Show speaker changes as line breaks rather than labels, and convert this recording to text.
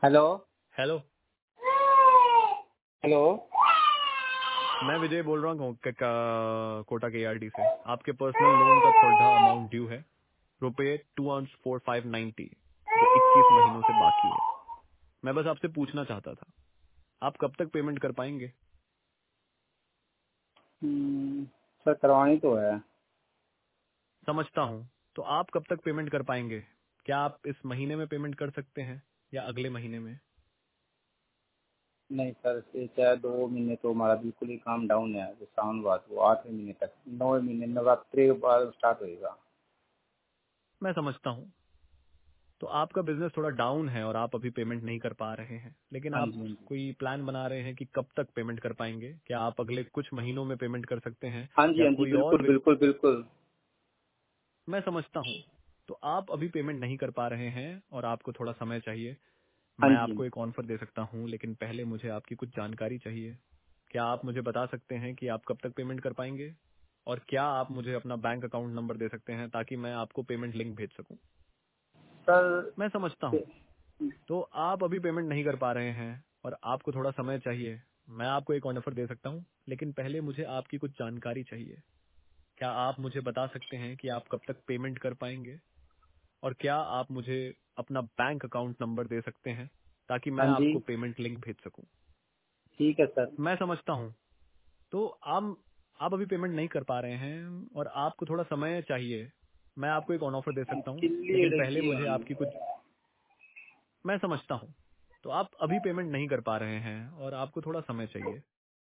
Hello.
Hello.
Hello.
मैं विजय बोल रहा हूँ कोटा के ARD से। आपके पर्सनल लोन का थोड़ा अमाउंट ड्यू है, रुपये 2,4590, जो 21 महीनों से बाकी है। मैं बस आपसे पूछना चाहता था, आप कब तक पेमेंट कर पाएंगे?
सर करवानी तो है।
समझता हूँ, तो आप कब तक पेमेंट कर पाएंगे? क्या आप इस महीने में पेमेंट कर सकते हैं या अगले महीने में?
नहीं सर, इससे चाहे 2 महीने तो हमारा बिल्कुल ही काम डाउन है। जो सावन बात वो 8वें महीने तक, 9वें महीने नवरात्रि के बाद स्टार्ट होएगा।
मैं समझता हूँ, तो आपका बिजनेस थोड़ा डाउन है और आप अभी पेमेंट नहीं कर पा रहे हैं, लेकिन
हाँ
आप
जी, हाँ जी।
कोई प्लान बना रहे हैं कि कब तक पेमेंट कर पाएंगे? क्या आप अगले कुछ महीनों में पेमेंट कर सकते हैं
हाँ जी,
या
हाँ जी,
कोई और
बिल्कुल बिल्कुल बिल्कुल।
मैं समझता हूँ, तो आप अभी पेमेंट नहीं कर पा रहे हैं और आपको थोड़ा समय चाहिए।
हाँ
मैं
जी, हाँ
आपको
जी।
एक ऑफर दे सकता हूँ, लेकिन पहले मुझे आपकी कुछ जानकारी चाहिए। क्या आप मुझे बता सकते हैं कि आप कब तक पेमेंट कर पाएंगे, और क्या आप मुझे अपना बैंक अकाउंट नंबर दे सकते हैं ताकि मैं आपको पेमेंट लिंक भेज सकूं?
सर
मैं समझता हूँ, तो आप अभी पेमेंट नहीं कर पा रहे हैं और आपको थोड़ा समय चाहिए। मैं आपको एक ऑफर दे सकता हूँ, लेकिन पहले मुझे आपकी कुछ जानकारी चाहिए। क्या आप मुझे बता सकते हैं कि आप कब तक पेमेंट कर पाएंगे, और क्या आप मुझे अपना बैंक अकाउंट नंबर दे सकते हैं ताकि मैं
हाँ जी,
आपको पेमेंट लिंक भेज सकूं?
ठीक है सर।
मैं समझता हूं, तो आप अभी पेमेंट नहीं कर पा रहे हैं और आपको थोड़ा समय चाहिए। मैं आपको एक ऑफर दे सकता हूं,
किल्ली
लेकिन पहले
अड़ेगी
मुझे
हम।
आपकी कुछ मैं समझता हूं, तो आप अभी पेमेंट नहीं कर पा रहे हैं और आपको थोड़ा समय चाहिए।